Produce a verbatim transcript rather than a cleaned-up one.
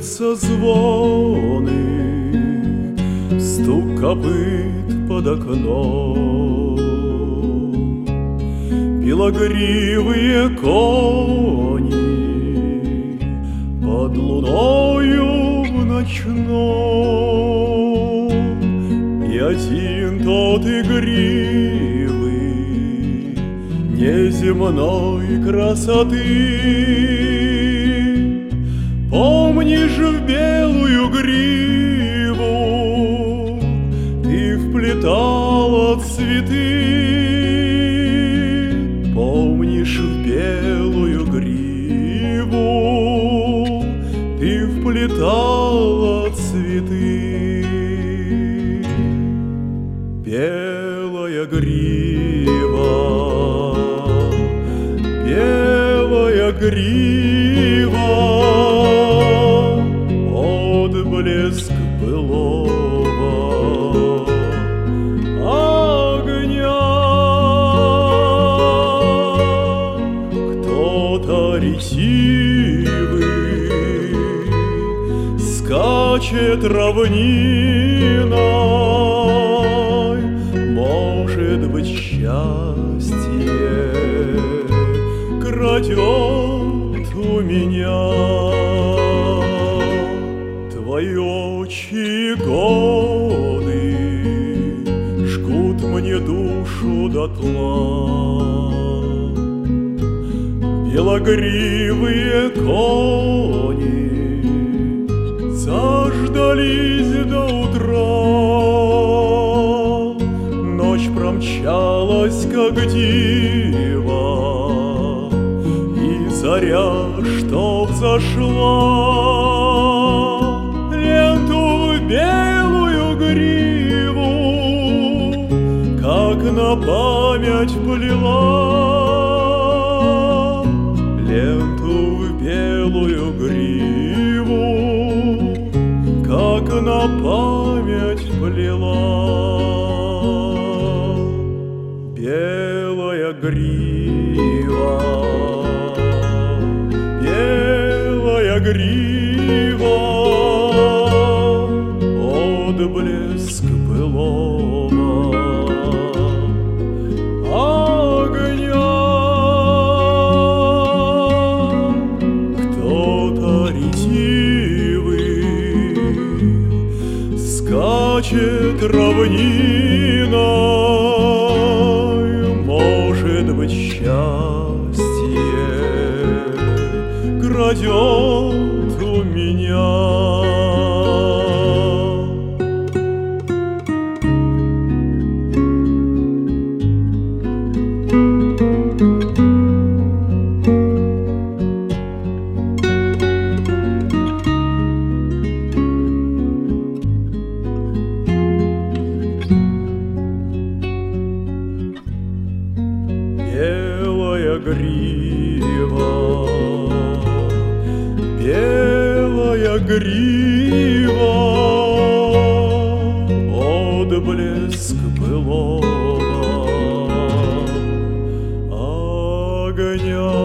Доносятся звоны, стук копыт под окном. Белогривые кони под луною в ночном, и один тот игривый неземной красоты. Помнишь, в белую гриву ты вплетала цветы? Помнишь, в белую гриву ты вплетала цветы? Белая грива, белая грива, отблеск былого огня. Кто-то ретивый скачет равниной, может быть, счастье крадет у меня. Твои очи годы жгут мне душу дотла. Белогривые кони заждались до утра. Ночь промчалась, как дива, и заря, что взошла, белую гриву, как на память плела. Ленту в белую гриву, как на память плела. Белая грива, белая грива, отблеск былого огня. Кто-то ретивый скачет равниной, может быть, счастье крадет у меня. Белая грива, белая грива, отблеск былого огня.